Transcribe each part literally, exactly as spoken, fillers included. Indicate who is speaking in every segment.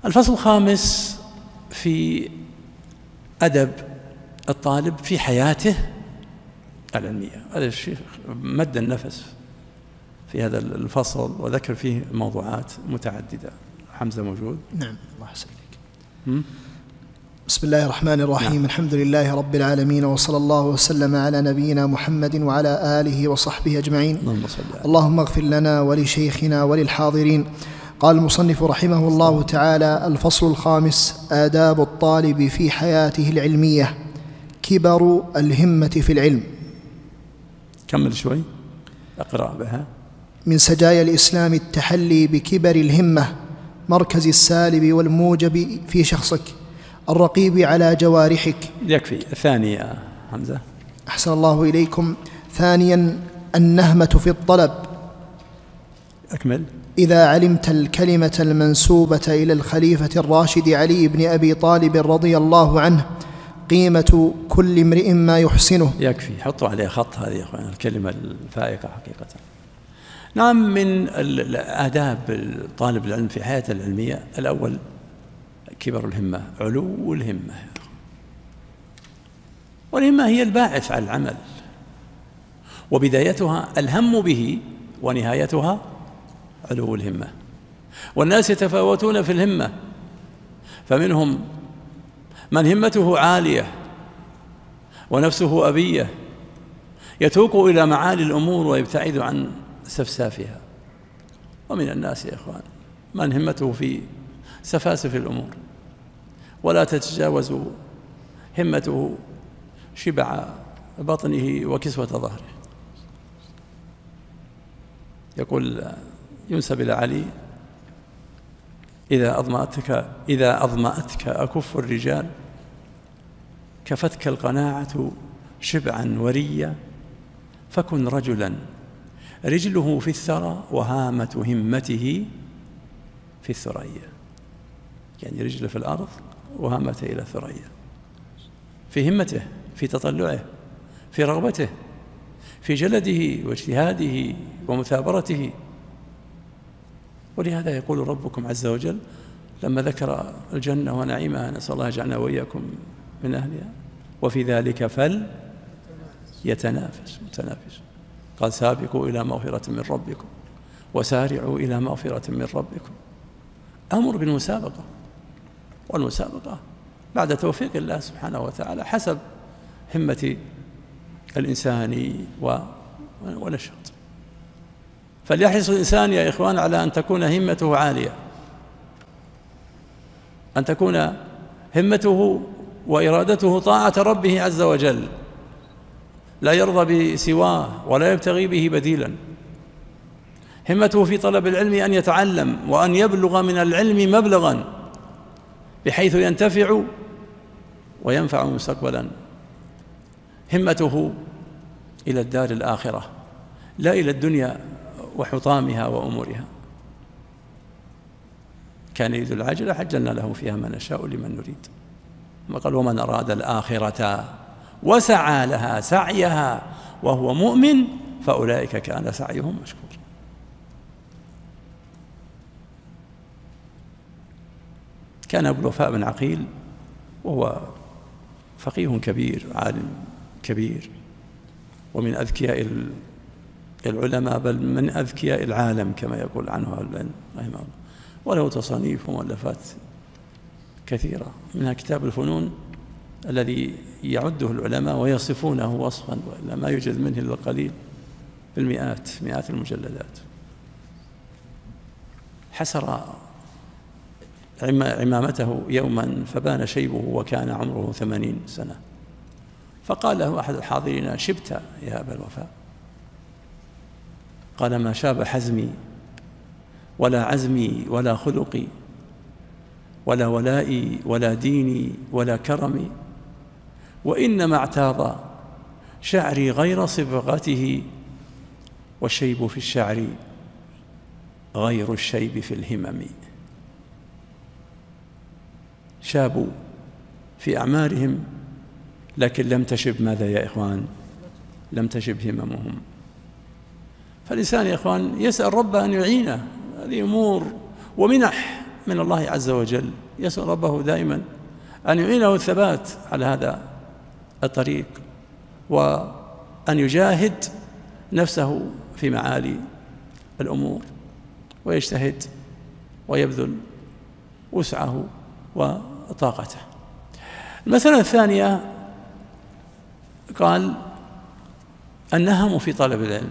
Speaker 1: الفصل الخامس في أدب الطالب في حياته العلمية. هذا الشيء مد النفس في هذا الفصل وذكر فيه موضوعات متعددة. حمزة موجود؟
Speaker 2: نعم، الله يسلمك. بسم الله الرحمن الرحيم. نعم. الحمد لله رب العالمين، وصلى الله وسلم على نبينا محمد وعلى آله وصحبه أجمعين. اللهم اغفر لنا ولشيخنا وللحاضرين. قال المصنف رحمه الله تعالى: الفصل الخامس: آداب الطالب في حياته العلمية. كبر الهمة في العلم.
Speaker 1: كمل شوي، اقرأ بها.
Speaker 2: من سجايا الإسلام التحلي بكبر الهمة، مركز السالب والموجب في شخصك، الرقيب على جوارحك.
Speaker 1: يكفي. الثانية حمزة.
Speaker 2: أحسن الله إليكم. ثانيا: النهمة في الطلب.
Speaker 1: أكمل.
Speaker 2: إذا علمت الكلمة المنسوبة إلى الخليفة الراشد علي بن أبي طالب رضي الله عنه، قيمة كل امرئ ما يحسنه.
Speaker 1: يكفي، حطوا عليه خط هذه يا أخوان، الكلمة الفائقة حقيقة. نعم، من آداب طالب العلم في حياته العلمية: الأول كبر الهمة، علو الهمة. والهمة هي الباعث على العمل، وبدايتها الهم به، ونهايتها علو الهمة. والناس يتفاوتون في الهمة، فمنهم من همته عالية ونفسه أبية، يتوق إلى معالي الأمور ويبتعد عن سفسافها. ومن الناس يا إخوان من همته في سفاسف الأمور، ولا تتجاوز همته شبع بطنه وكسوة ظهره. يقول ينسب إلى علي: إذا أظمأتك إذا أظمأتك أكف الرجال، كفتك القناعة شبعا وريا، فكن رجلا رجله في الثرى وهامة همته في الثريا. يعني رجله في الأرض وهامته إلى الثريا، في همته، في تطلعه، في رغبته، في جلده واجتهاده ومثابرته. ولهذا يقول ربكم عز وجل لما ذكر الجنة ونعيمها: نسأل الله يجعلنا وإياكم من أهلها، وفي ذلك فليتنافس متنافس. قال: سابقوا إلى مغفرة من ربكم وسارعوا إلى مغفرة من ربكم. أمر بالمسابقة، والمسابقة بعد توفيق الله سبحانه وتعالى حسب همة الإنسان ونشاط. فليحرص الإنسان يا إخوان على أن تكون همته عالية، أن تكون همته وإرادته طاعة ربه عز وجل، لا يرضى بسواه ولا يبتغي به بديلا. همته في طلب العلم أن يتعلم وأن يبلغ من العلم مبلغا بحيث ينتفع وينفع مستقبلا. همته إلى الدار الآخرة، لا إلى الدنيا وحطامها وأمورها. كان يريد العاجلة عجلنا له فيها ما نشاء لمن نريد. ثم قال: ومن أراد الآخرة وسعى لها سعيها وهو مؤمن فأولئك كان سعيهم مشكورا. كان أبو الوفاء بن عقيل، وهو فقيه كبير، عالم كبير، ومن أذكياء العلماء، بل من أذكياء العالم كما يقول عنه أهل العلم رحمه الله. وله تصانيف ومؤلفات كثيرة، منها كتاب الفنون الذي يعده العلماء ويصفونه وصفا وإلا ما يوجد منه إلا القليل، بالمئات مئات المجلدات. حسر عمامته يوما فبان شيبه وكان عمره ثمانين سنة، فقال له أحد الحاضرين: شبت يا أبا الوفاء. قال: ما شاب حزمي ولا عزمي ولا خلقي ولا ولائي ولا ديني ولا كرمي، وإنما اعتاض شعري غير صبغته، والشيب في الشعر غير الشيب في الهمم. شابوا في أعمارهم لكن لم تشب ماذا يا إخوان؟ لم تشب هممهم. فالإنسان يا إخوان يسأل ربه أن يعينه. هذه أمور ومنح من الله عز وجل، يسأل ربه دائما أن يعينه الثبات على هذا الطريق، وأن يجاهد نفسه في معالي الأمور، ويجتهد ويبذل وسعه وطاقته. المسألة الثانية قال النهم في طلب العلم.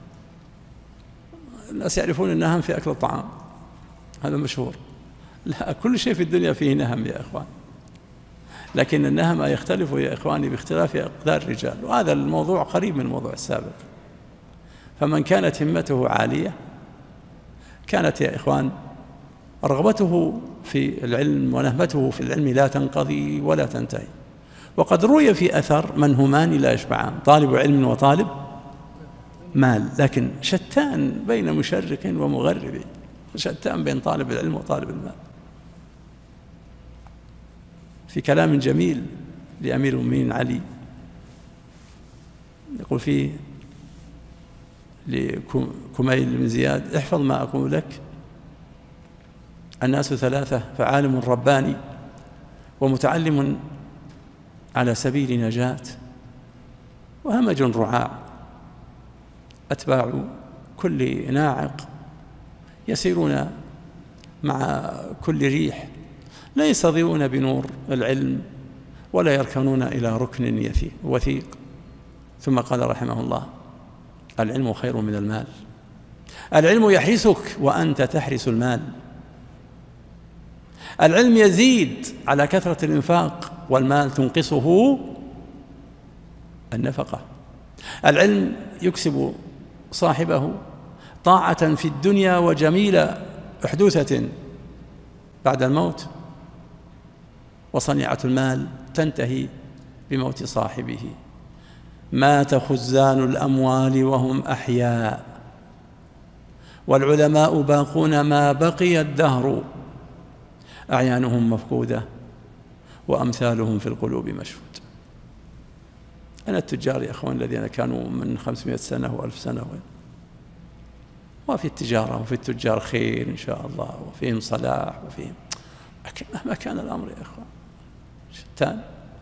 Speaker 1: الناس يعرفون النهم في أكل الطعام، هذا مشهور. لا، كل شيء في الدنيا فيه نهم يا إخوان، لكن النهم يختلف يا إخواني باختلاف أقدار الرجال، وهذا الموضوع قريب من الموضوع السابق. فمن كانت همته عالية كانت يا إخوان رغبته في العلم ونهمته في العلم لا تنقضي ولا تنتهي. وقد روي في أثر منهومان لا يشبعان، طالب علم وطالب مال، لكن شتان بين مشرق ومغرب، شتان بين طالب العلم وطالب المال. في كلام جميل لأمير المؤمنين علي يقول فيه لكميل بن زياد: احفظ ما أقول لك، الناس ثلاثة، فعالم رباني، ومتعلم على سبيل نجاة، وهمج رعاع، أتباع كل ناعق، يسيرون مع كل ريح، لا يستضيئون بنور العلم ولا يركنون إلى ركن وثيق. ثم قال رحمه الله: العلم خير من المال، العلم يحرسك وأنت تحرس المال، العلم يزيد على كثرة الإنفاق، والمال تنقصه النفقة. العلم يكسب صاحبه طاعة في الدنيا وجميلة أحدوثة بعد الموت، وصنيعة المال تنتهي بموت صاحبه. مات خزان الأموال وهم أحياء، والعلماء باقون ما بقي الدهر، أعيانهم مفقودة وأمثالهم في القلوب مشهود. أنا التجار يا أخوان الذين كانوا من خمسمائة سنة وألف سنة، وفي التجارة وفي التجار خير إن شاء الله، وفيهم صلاح وفيهم، لكن مهما كان الأمر يا أخوان شتان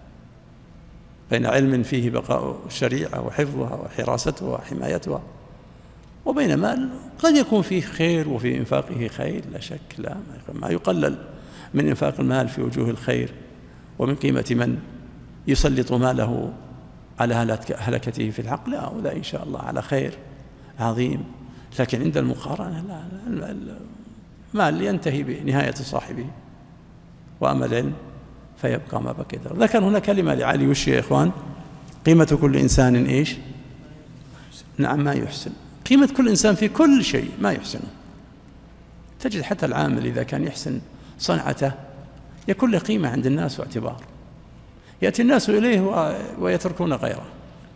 Speaker 1: بين علم فيه بقاء الشريعة وحفظها وحراستها وحمايتها، وبين مال قد يكون فيه خير وفي إنفاقه خير، لا شك، لا ما يقلل من إنفاق المال في وجوه الخير، ومن قيمة من يسلط ماله على هلكته في الحق، لا، ولا إن شاء الله على خير عظيم. لكن عند المقارنة لا، المال ينتهي بنهاية صاحبه، وأما العلم فيبقى ما بقي. ذكر هنا كلمة لعلي وش يا إخوان: قيمة كل إنسان إيش؟ نعم، ما يحسن. قيمة كل إنسان في كل شيء ما يحسنه. تجد حتى العامل إذا كان يحسن صنعته يكون له قيمة عند الناس واعتبار، يأتي الناس إليه ويتركون غيره.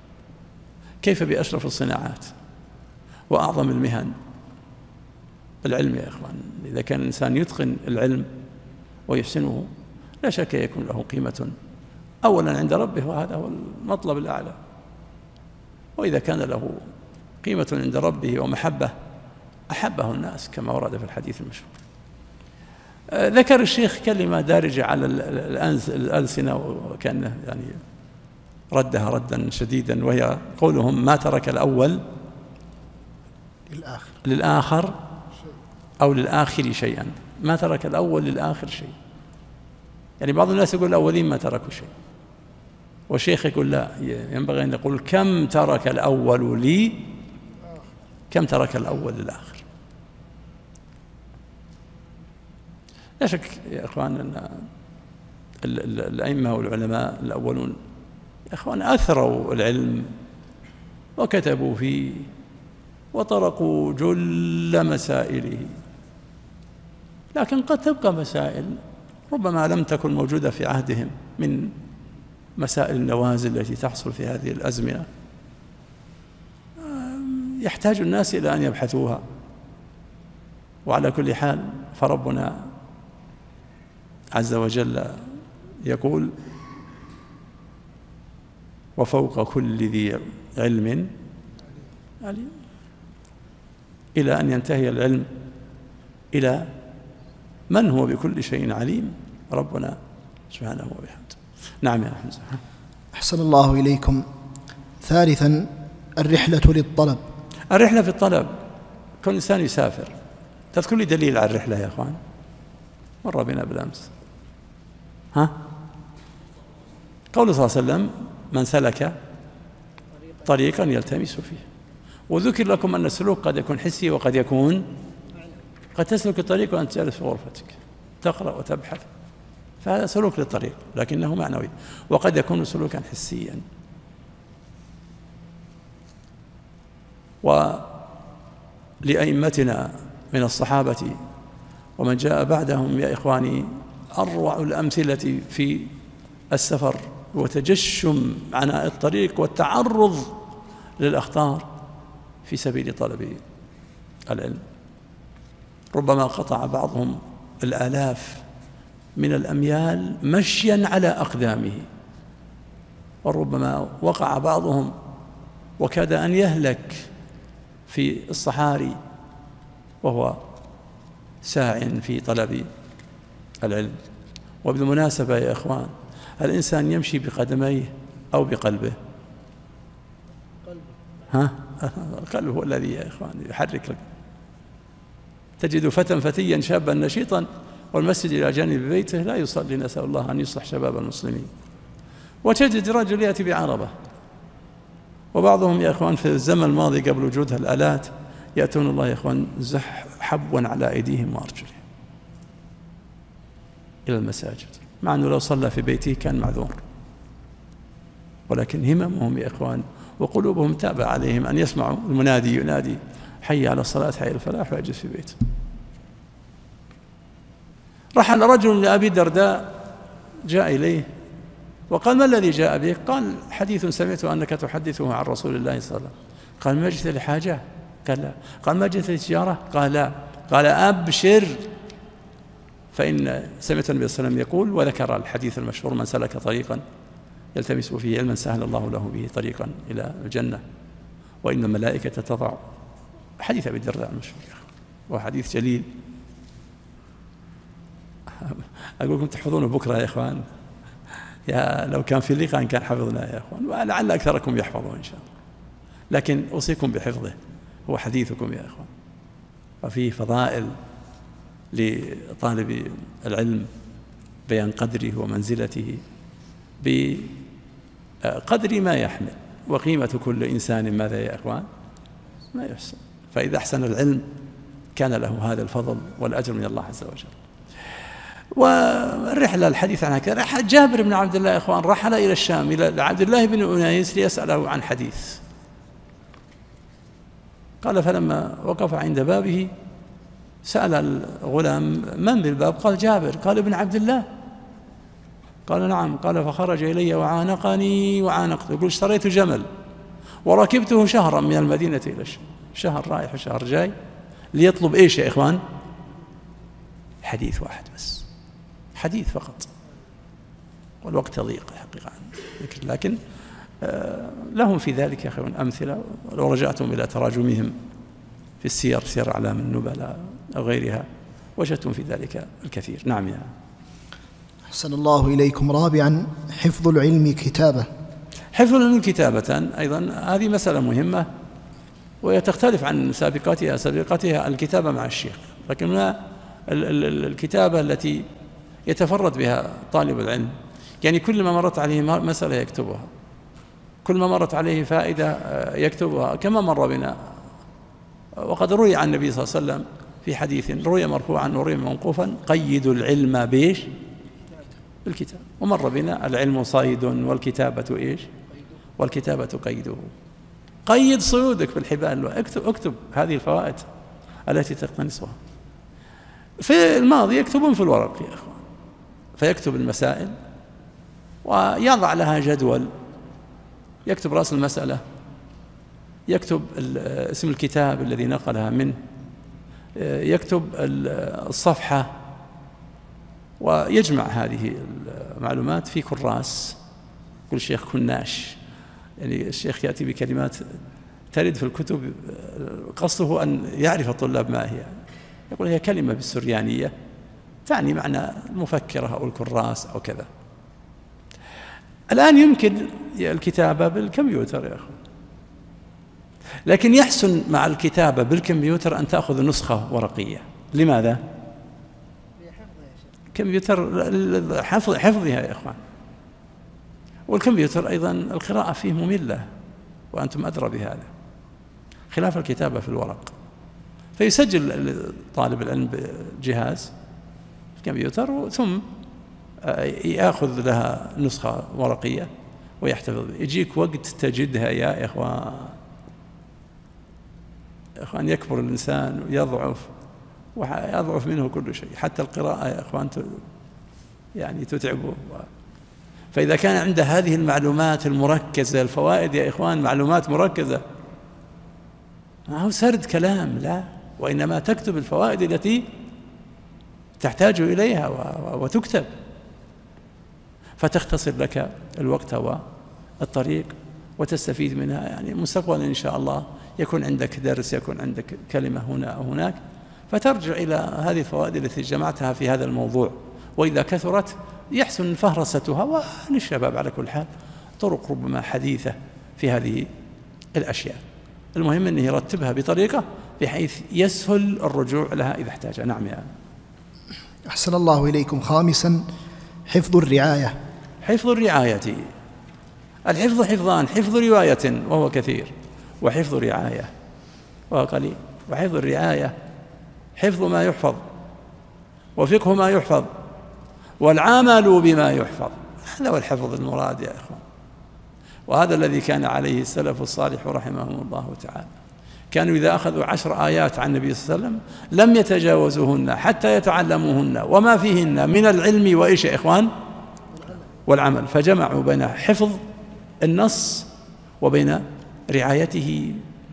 Speaker 1: كيف بأشرف الصناعات وأعظم المهن؟ العلم يا إخوان. إذا كان الإنسان يتقن العلم ويحسنه لا شك يكون له قيمة أولا عند ربه، وهذا هو المطلب الأعلى. وإذا كان له قيمة عند ربه ومحبة أحبه الناس كما ورد في الحديث المشهور. ذكر الشيخ كلمة دارجة على الألسنة وكأنه يعني ردها ردا شديدا، وهي قولهم: ما ترك الأول
Speaker 2: للآخر,
Speaker 1: للآخر أو للآخر شيئا. ما ترك الأول للآخر شيء، يعني بعض الناس يقول الأولين ما تركوا شيء، والشيخ يقول لا، ينبغي أن يقول كم ترك الأول لي، كم ترك الأول للآخر. لا شك يا إخوان أن الأئمة والعلماء الأولون يا إخوان أثروا العلم وكتبوا فيه وطرقوا جل مسائله، لكن قد تبقى مسائل ربما لم تكن موجودة في عهدهم من مسائل النوازل التي تحصل في هذه الأزمنة، يحتاج الناس إلى أن يبحثوها. وعلى كل حال فربنا عز وجل يقول: وفوق كل ذي علم عليم، إلى أن ينتهي العلم إلى من هو بكل شيء عليم ربنا سبحانه وبحمده. نعم يا حمزة.
Speaker 2: أحسن الله إليكم. ثالثا الرحلة للطلب.
Speaker 1: الرحلة في الطلب، كل إنسان يسافر. تذكر لي دليل على الرحلة يا أخوان، مر بنا بالأمس. ها؟ قوله صلى الله عليه وسلم: من سلك طريقا يلتمس فيه. وذكر لكم أن السلوك قد يكون حسي وقد يكون، قد تسلك الطريق وأنت جالس في غرفتك تقرأ وتبحث، فهذا سلوك للطريق لكنه معنوي، وقد يكون سلوكا حسيا. ولأئمتنا من الصحابة ومن جاء بعدهم يا إخواني أروع الأمثلة في السفر وتجشم عناء الطريق والتعرض للأخطار في سبيل طلب العلم. ربما قطع بعضهم الآلاف من الأميال مشيا على أقدامه، وربما وقع بعضهم وكاد أن يهلك في الصحاري وهو ساع في طلب العلم. وبالمناسبة يا إخوان، الإنسان يمشي بقدميه أو بقلبه؟ ها؟ القلب هو الذي يا إخوان يحرك لك. تجد فتى فتيا شابا نشيطا والمسجد إلى جانب بيته لا يصلي، نسأل الله أن يصلح شباب المسلمين. وتجد رجل يأتي بعربة، وبعضهم يا إخوان في الزمن الماضي قبل وجود الآلات يأتون الله يا إخوان زح حبوا على أيديهم وأرجلهم إلى المساجد، مع أنه لو صلى في بيته كان معذور، ولكن هممهم يا إخوان وقلوبهم تابع عليهم أن يسمعوا المنادي ينادي: حي على الصلاة حي على الفلاح، ويجلس في بيته. رحل رجل لأبي الدرداء جاء إليه وقال: ما الذي جاء بك؟ قال: حديث سمعته أنك تحدثه عن رسول الله صلى الله عليه وسلم. قال: ما جئت لحاجة؟ قال: لا. قال: ما جئت لتجارة؟ قال: لا. قال: أبشر، فإن سمعت النبي صلى الله عليه وسلم يقول، وذكر الحديث المشهور: من سلك طريقا يلتمس فيه علما سهل الله له به طريقا إلى الجنة، وإن الملائكة تضع. حديث أبي الدرداء المشهور وحديث جليل. أقول لكم تحفظونه بكرة يا إخوان، يا لو كان في لقاء كان حفظنا يا إخوان، ولعل أكثركم يحفظون إن شاء الله، لكن أوصيكم بحفظه، هو حديثكم يا إخوان، وفيه فضائل لطالب العلم، بيان قدره ومنزلته بقدر ما يحمل، وقيمة كل إنسان ماذا يا إخوان؟ ما يحسن. فإذا أحسن العلم كان له هذا الفضل والأجر من الله عز وجل. والرحلة الحديث عنها كذا. جابر بن عبد الله يا إخوان رحل إلى الشام إلى عبد الله بن أنيس ليسأله عن حديث. قال: فلما وقف عند بابه سأل الغلام: من بالباب؟ قال: جابر. قال: ابن عبد الله؟ قال: نعم. قال: فخرج إلي وعانقني وعانقته. يقول: اشتريت جمل وركبته شهرا من المدينة إلى الشام، شهر رايح وشهر جاي، ليطلب إيش يا إخوان؟ حديث واحد بس، حديث فقط، والوقت يضيق الحقيقة عن ذكر، لكن لهم في ذلك يا أخوان أمثلة. لو رجعتم إلى تراجمهم في السير، سير أعلام النبلاء أو غيرها، وجدتم في ذلك الكثير. نعم يا.
Speaker 2: أحسن الله إليكم. رابعا حفظ العلم كتابة.
Speaker 1: حفظ العلم كتابة أيضا هذه مسألة مهمة، وهي تختلف عن سابقاتها. سابقاتها الكتابة مع الشيخ، لكن هنا الكتابة التي يتفرد بها طالب العلم، يعني كل ما مرت عليه مسألة يكتبها، كل ما مرت عليه فائدة يكتبها، كما مر بنا. وقد روي عن النبي صلى الله عليه وسلم في حديث روي مرفوعا وروي موقوفا: قيدوا العلم بإيش؟ بالكتاب. ومر بنا: العلم صيد والكتابة إيش؟ والكتابة قيده. قيد صيودك بالحبال، اكتب, اكتب هذه الفوائد التي تقتنصها. في الماضي يكتبون في الورق يا أخوان، فيكتب المسائل ويضع لها جدول، يكتب رأس المسألة، يكتب اسم الكتاب الذي نقلها منه، يكتب الصفحة، ويجمع هذه المعلومات في كراس. كل شيخ كناش، يعني الشيخ يأتي بكلمات ترد في الكتب، قصده أن يعرف الطلاب ما هي. يقول: هي كلمة بالسريانية تعني معنى المفكرة أو الكراس أو كذا. الآن يمكن الكتابة بالكمبيوتر يا أخوان، لكن يحسن مع الكتابة بالكمبيوتر أن تأخذ نسخة ورقية. لماذا؟ كمبيوتر حفظ حفظها يا إخوان، والكمبيوتر أيضا القراءة فيه مملة وأنتم أدرى بهذا، خلاف الكتابة في الورق. فيسجل طالب العلم بجهاز الكمبيوتر ثم يأخذ لها نسخة ورقية ويحتفظ. يجيك وقت تجدها يا إخوان إخوان يكبر الإنسان ويضعف ويضعف منه كل شيء، حتى القراءة يا إخوان يعني تتعبه. فإذا كان عنده هذه المعلومات المركزة، الفوائد يا إخوان معلومات مركزة، ما هو سرد كلام، لا، وإنما تكتب الفوائد التي تحتاج إليها وتكتب، فتختصر لك الوقت والطريق وتستفيد منها. يعني مستقبلا إن شاء الله يكون عندك درس، يكون عندك كلمة هنا أو هناك، فترجع إلى هذه الفوائد التي جمعتها في هذا الموضوع، وإذا كثرت يحسن فهرستها. وللشباب على كل حال طرق ربما حديثة في هذه الأشياء، المهم أنه يرتبها بطريقة بحيث يسهل الرجوع لها إذا احتاج. نعم يا
Speaker 2: أحسن الله إليكم. خامسا، حفظ الرعاية.
Speaker 1: حفظ الرعاية، الحفظ حفظان: حفظ رواية وهو كثير، وحفظ رعاية وهو قليل. وحفظ الرعاية حفظ ما يحفظ، وفقه ما يحفظ، والعمل بما يحفظ. هذا هو الحفظ المراد يا إخوان، وهذا الذي كان عليه السلف الصالح رحمهم الله تعالى. كانوا إذا أخذوا عشر آيات عن النبي صلى الله عليه وسلم لم يتجاوزوهن حتى يتعلموهن وما فيهن من العلم وإيش يا إخوان؟ والعمل. فجمعوا بين حفظ النص وبين رعايته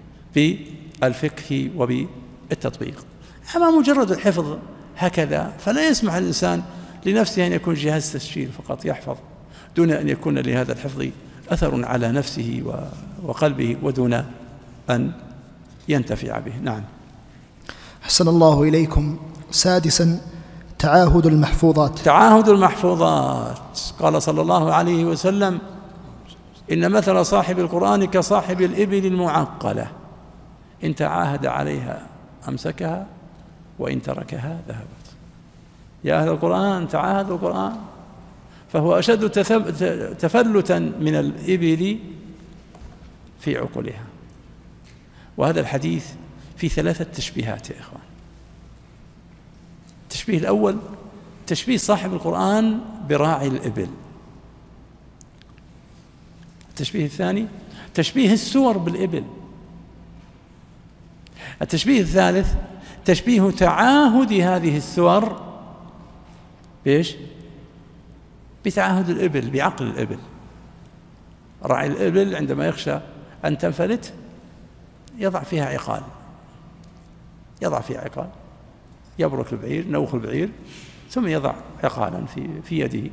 Speaker 1: بالفقه وبالتطبيق. أما مجرد الحفظ هكذا فلا يسمح الإنسان لنفسه أن يكون جهاز تسجيل فقط يحفظ، دون أن يكون لهذا الحفظ أثر على نفسه وقلبه، ودون أن ينتفع به. نعم.
Speaker 2: أحسن الله إليكم. سادسا، تعاهد المحفوظات.
Speaker 1: تعاهد المحفوظات. قال صلى الله عليه وسلم: إن مثل صاحب القرآن كصاحب الإبل المعقلة، إن تعاهد عليها أمسكها وإن تركها ذهبت. يا أهل القرآن تعاهدوا القرآن، فهو أشد تفلتا من الإبل في عقلها. وهذا الحديث في ثلاثة تشبيهات يا إخوان. التشبيه الأول تشبيه صاحب القرآن براعي الإبل. التشبيه الثاني تشبيه السور بالإبل. التشبيه الثالث تشبيه تعاهد هذه السور بإيش؟ بتعاهد الإبل، بعقل الإبل. راعي الإبل عندما يخشى أن تنفلت يضع فيها عقال، يضع فيها عقال، يبرك البعير، نوخ البعير، ثم يضع عقالا في في يده،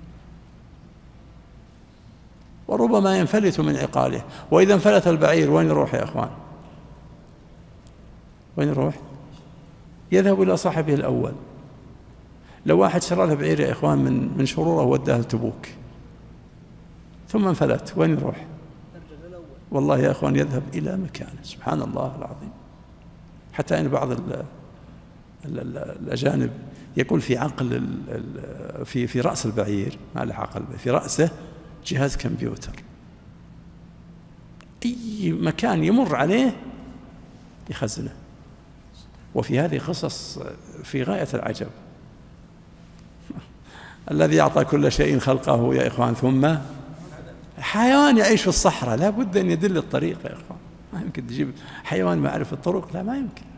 Speaker 1: وربما ينفلت من عقاله. وإذا انفلت البعير وين يروح يا أخوان؟ وين يروح؟ يذهب إلى صاحبه الأول. لو واحد شرى له بعير يا إخوان من من شروره وداه تبوك ثم انفلت، وين يروح؟ والله يا أخوان يذهب إلى مكانه. سبحان الله العظيم. حتى أن بعض ال ال ال الأجانب يقول في عقل في في رأس البعير، ما له عقل، في رأسه جهاز كمبيوتر، أي مكان يمر عليه يخزنه. وفي هذه قصص في غاية العجب. الذي أعطى كل شيء خلقه يا إخوان، ثم حيوان يعيش في الصحراء لا بد أن يدل الطريق يا إخوان. ما يمكن تجيب حيوان ما يعرف الطرق، لا ما يمكن.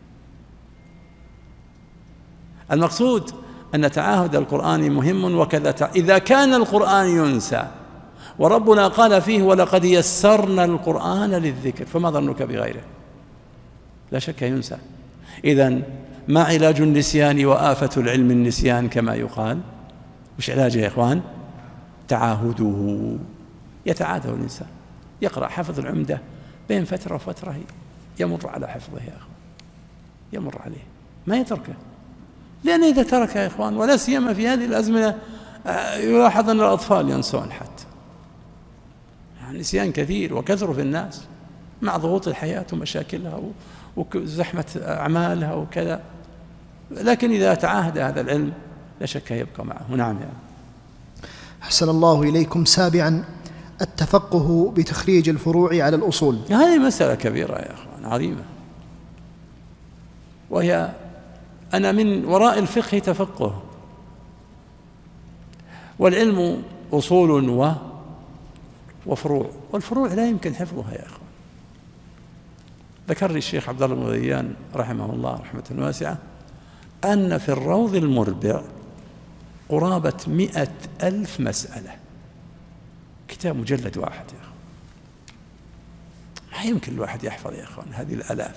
Speaker 1: المقصود أن تعاهد القرآن مهم. وكذا إذا كان القرآن ينسى وربنا قال فيه: ولقد يسرنا القرآن للذكر، فما ظنك بغيره؟ لا شك ينسى. إذن ما علاج النسيان وآفة العلم النسيان كما يقال؟ وش علاجه يا إخوان؟ تعاهده. يتعاهده الإنسان، يقرأ حفظ العمدة بين فترة وفترة يمر على حفظه يا أخوان، يمر عليه ما يتركه، لأن إذا ترك يا إخوان، ولا سيما في هذه الأزمنة يلاحظ أن الأطفال ينسون حتى، يعني نسيان كثير وكثر في الناس مع ضغوط الحياة ومشاكلها وزحمة أعمالها وكذا. لكن إذا تعاهد هذا العلم لا شك يبقى معه. نعم يا
Speaker 2: أحسن الله إليكم. سابعا، التفقه بتخريج الفروع على الأصول.
Speaker 1: هذه مسألة كبيرة يا أخوان، عظيمة، وهي أنا من وراء الفقه تفقه، والعلم أصول و وفروع، والفروع لا يمكن حفظها يا أخوان. ذكر لي الشيخ عبد الله بن غيان رحمه الله رحمة واسعة أن في الروض المربع قرابة مئة ألف مسألة، كتاب مجلد واحد يا أخوان. ما يمكن الواحد يحفظ يا أخوان هذه الآلاف.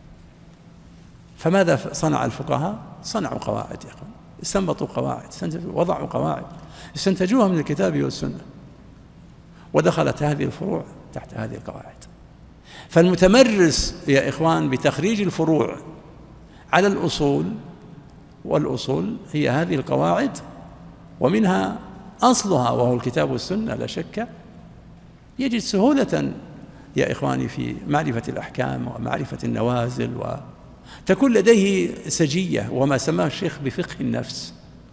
Speaker 1: فماذا صنع الفقهاء؟ صنعوا قواعد يا أخوان، استنبطوا قواعد، وضعوا قواعد استنتجوها من الكتاب والسنة، ودخلت هذه الفروع تحت هذه القواعد. فالمتمرس يا إخوان بتخريج الفروع على الأصول، والأصول هي هذه القواعد ومنها أصلها وهو الكتاب والسنة لا شك، يجد سهولة يا إخواني في معرفة الأحكام ومعرفة النوازل، وتكون لديه سجية وما سماه الشيخ بفقه النفس،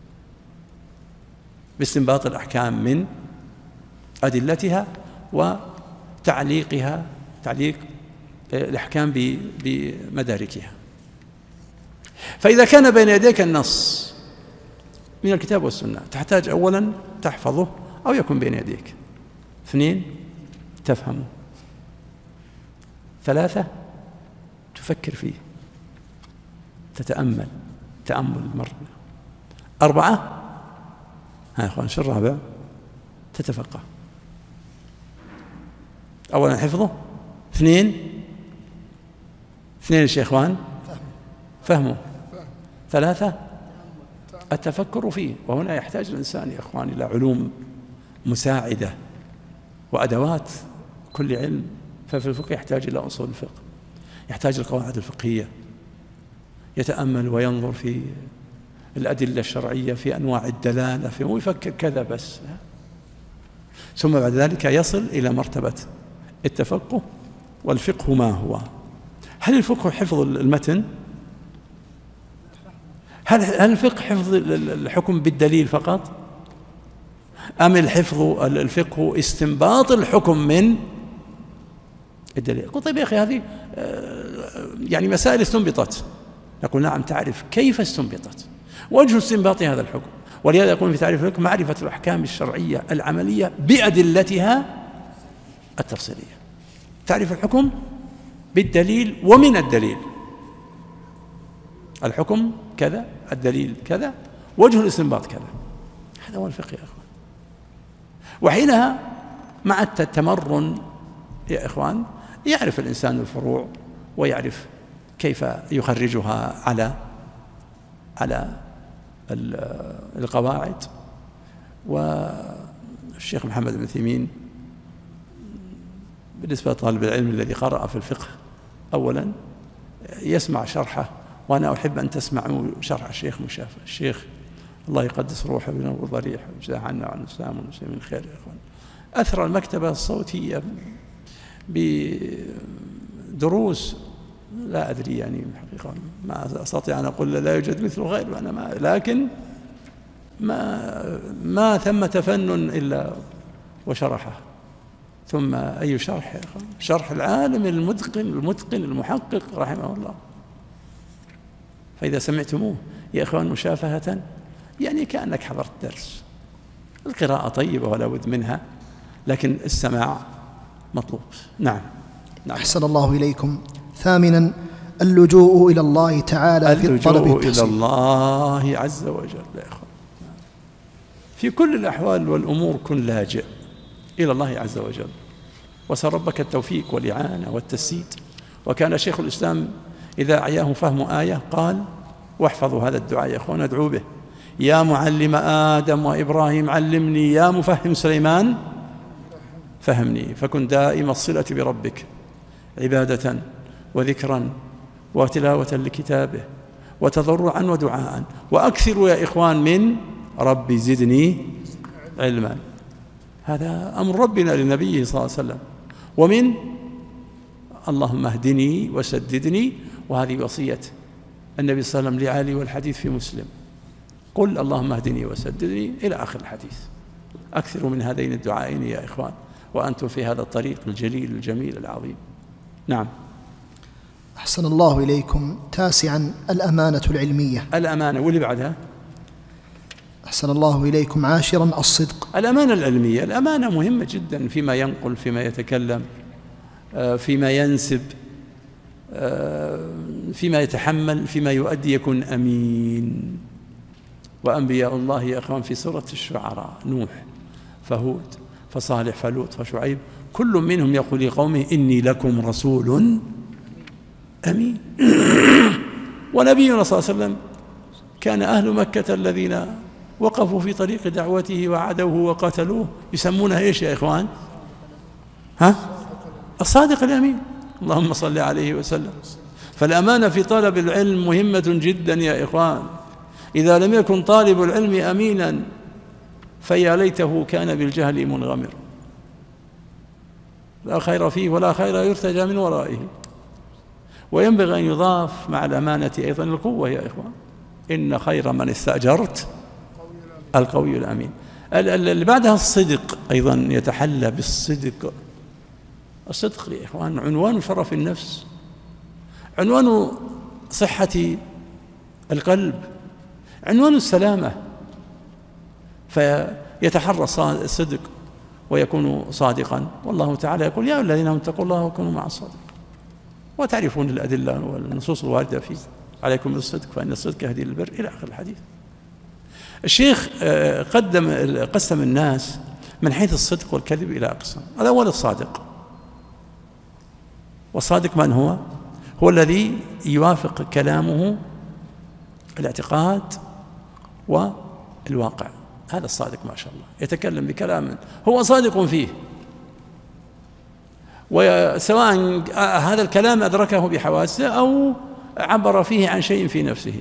Speaker 1: باستنباط الأحكام من أدلتها وتعليقها، تعليق الأحكام بمداركها. فإذا كان بين يديك النص من الكتاب والسنة تحتاج أولا تحفظه أو يكون بين يديك، اثنين تفهمه، ثلاثة تفكر فيه تتأمل تأمل مرة، أربعة ها يا أخوان شو الرابع؟ تتفقه. أولا حفظه، اثنين اثنين يا إخوان فهمه، ثلاثة التفكر فيه. وهنا يحتاج الإنسان يا إخوان إلى علوم مساعدة وأدوات كل علم. ففي الفقه يحتاج إلى أصول الفقه، يحتاج القواعد الفقهية، يتأمل وينظر في الأدلة الشرعية، في أنواع الدلالة، في مو يفكر كذا بس، ثم بعد ذلك يصل إلى مرتبة التفقه. والفقه ما هو؟ هل الفقه حفظ المتن؟ هل هل الفقه حفظ الحكم بالدليل فقط؟ أم الحفظ الفقه استنباط الحكم من الدليل؟ قلت طيب يا أخي هذه يعني مسائل استنبطت. نقول نعم، تعرف كيف استنبطت، وجه استنباط هذا الحكم. ولهذا يقول في تعريف الفقه معرفة الأحكام الشرعية العملية بأدلتها التفصيلية. تعرف الحكم بالدليل ومن الدليل، الحكم كذا، الدليل كذا، وجه الاستنباط كذا. هذا هو الفقه يا إخوان. وحينها مع التمرن يا إخوان يعرف الإنسان الفروع ويعرف كيف يخرجها على على القواعد. والشيخ محمد بن عثيمين بالنسبة لطالب العلم الذي قرأ في الفقه أولا يسمع شرحه، وأنا أحب أن تسمعوا شرح الشيخ مشافى. الشيخ الله يقدس روحه وينور ضريحه ويجزاه عنا وعن الإسلام والمسلمين خير يا إخوان. أثرى المكتبة الصوتية بدروس لا أدري يعني حقيقة ما أستطيع أن أقول لا يوجد مثل غيره، أنا ما لكن ما ما ثمة فن إلا وشرحه. ثم أي شرح يا إخوان، شرح العالم المتقن المتقن المحقق رحمه الله. فإذا سمعتموه يا إخوان مشافهة يعني كأنك حضرت درس. القراءة طيبة ولا بد منها، لكن السماع مطلوب. نعم, نعم.
Speaker 2: أحسن الله إليكم. ثامنا اللجوء إلى الله تعالى في الطلب
Speaker 1: اللجوء إلى الله عز وجل يا إخوان. في كل الأحوال والأمور كن لاجئ إلى الله عز وجل، وسأل ربك التوفيق والإعانة والتسديد. وكان شيخ الإسلام إذا أعياه فهم آية قال، واحفظوا هذا الدعاء يا أخوان ادعوا به: يا معلم آدم وإبراهيم علمني، يا مفهم سليمان فهمني. فكن دائم الصلة بربك عبادة وذكرا وتلاوة لكتابه وتضرعا ودعاء. وأكثروا يا إخوان من ربي زدني علما، هذا أمر ربنا لنبيه صلى الله عليه وسلم. ومن اللهم اهدني وسددني، وهذه وصية النبي صلى الله عليه وسلم لعلي والحديث في مسلم، قل اللهم اهدني وسددني إلى آخر الحديث. أكثروا من هذين الدعائين يا إخوان، وأنتم في هذا الطريق الجليل الجميل العظيم. نعم.
Speaker 2: أحسن الله إليكم. تاسعا الأمانة العلمية.
Speaker 1: الأمانة، واللي بعدها؟
Speaker 2: أحسن الله إليكم. عاشرا الصدق.
Speaker 1: الأمانة العلمية، الأمانة مهمة جدا فيما ينقل، فيما يتكلم، فيما ينسب، فيما يتحمل، فيما يؤدي، يكون أمين. وأنبياء الله يا أخوان في سورة الشعراء، نوح فهود فصالح فلوط فشعيب، كل منهم يقول لقومه إني لكم رسول أمين. ونبينا صلى الله عليه وسلم كان أهل مكة الذين وقفوا في طريق دعوته وعادوه وقتلوه يسمونها إيش يا إخوان؟ ها؟ الصادق الأمين، اللهم صل عليه وسلم. فالأمانة في طلب العلم مهمة جدا يا إخوان. إذا لم يكن طالب العلم أمينا فيا ليته كان بالجهل منغمر، لا خير فيه ولا خير يرتجى من ورائه. وينبغي أن يضاف مع الأمانة أيضا القوة يا إخوان، إن خير من استأجرت القوي الأمين. اللي بعدها الصدق، أيضا يتحلى بالصدق. الصدق يا إخوان عنوان شرف النفس، عنوان صحة القلب، عنوان السلامة. فيتحرى الصدق ويكون صادقا. والله تعالى يقول يا الذين آمنوا اتقوا الله وكونوا مع الصادقين. وتعرفون الأدلة والنصوص الواردة فيه، عليكم بالصدق فإن الصدق يهدي للبر إلى آخر الحديث. الشيخ قدم قسم الناس من حيث الصدق والكذب إلى أقسام. الأول الصادق. والصادق من هو؟ هو الذي يوافق كلامه الاعتقاد والواقع. هذا الصادق ما شاء الله، يتكلم بكلام هو صادق فيه، وسواء هذا الكلام أدركه بحواسه أو عبر فيه عن شيء في نفسه.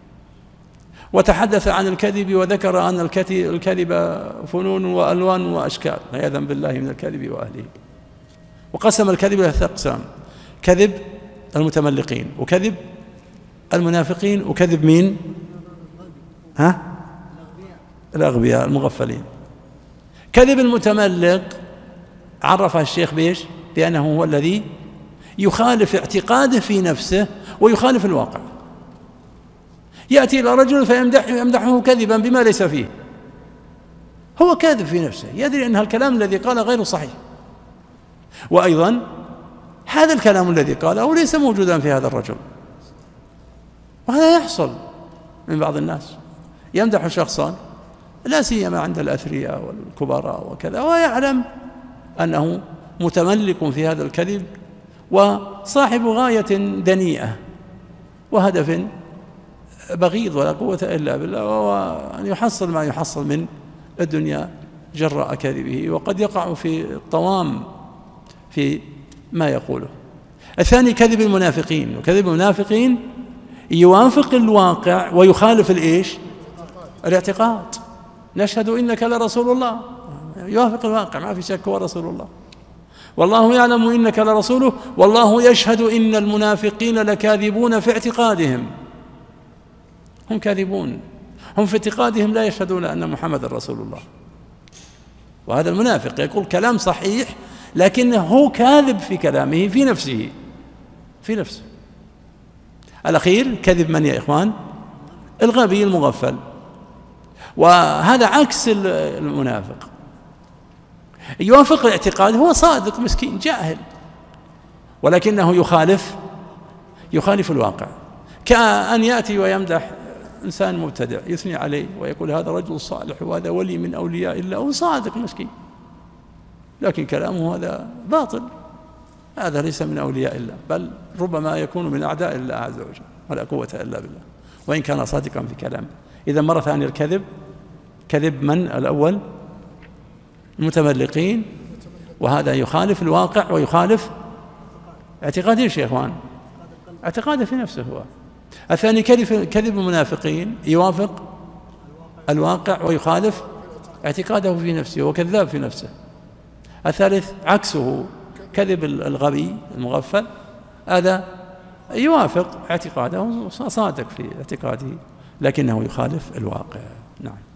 Speaker 1: وتحدث عن الكذب وذكر أن الكذب فنون وألوان وأشكال، عياذا بالله من الكذب وأهله. وقسم الكذب إلى ثلاث أقسام: كذب المتملقين، وكذب المنافقين، وكذب مين؟ ها؟ الأغبياء المغفلين. كذب المتملق عرفه الشيخ بيش؟ بأنه هو الذي يخالف اعتقاده في نفسه ويخالف الواقع. يأتي إلى رجل فيمدحه يمدحه كذبا بما ليس فيه، هو كاذب في نفسه، يدري أن الكلام الذي قال غير صحيح، وأيضا هذا الكلام الذي قاله ليس موجودا في هذا الرجل. وهذا يحصل من بعض الناس، يمدح شخصا لا سيما عند الأثرياء والكبراء وكذا، ويعلم أنه متملك في هذا الكذب وصاحب غاية دنيئة وهدف بغيض ولا قوة إلا بالله، وهو أن يحصل ما يحصل من الدنيا جراء كذبه، وقد يقع في الطوام في ما يقوله. الثاني كذب المنافقين، وكذب المنافقين يوافق الواقع ويخالف الإيش؟ الاعتقاد. نشهد إنك لرسول الله، يوافق الواقع ما في شك، هو رسول الله. والله يعلم إنك لرسوله، والله يشهد إن المنافقين لكاذبون في اعتقادهم. هم كاذبون، هم في اعتقادهم لا يشهدون أن محمد رسول الله. وهذا المنافق يقول كلام صحيح لكنه هو كاذب في كلامه في نفسه في نفسه. الأخير كذب من يا إخوان؟ الغبي المغفل. وهذا عكس المنافق، يوافق الاعتقاد، هو صادق مسكين جاهل، ولكنه يخالف يخالف الواقع. كأن يأتي ويمدح إنسان مبتدع، يثني عليه ويقول هذا رجل صالح وهذا ولي من أولياء الله، هو صادق مسكين، لكن كلامه هذا باطل، هذا ليس من أولياء الله، بل ربما يكون من أعداء الله عز وجل، ولا قوة إلا بالله، وإن كان صادقا في كلامه. إذا مرة ثانية الكذب، كذب من الأول؟ المتملقين، وهذا يخالف الواقع ويخالف اعتقاده. يا إخوان اعتقاده في نفسه هو، الثاني كذب كذب المنافقين يوافق الواقع ويخالف اعتقاده في نفسه وكذاب في نفسه. الثالث عكسه كذب الغبي المغفل، هذا يوافق اعتقاده صادق في اعتقاده لكنه يخالف الواقع. نعم.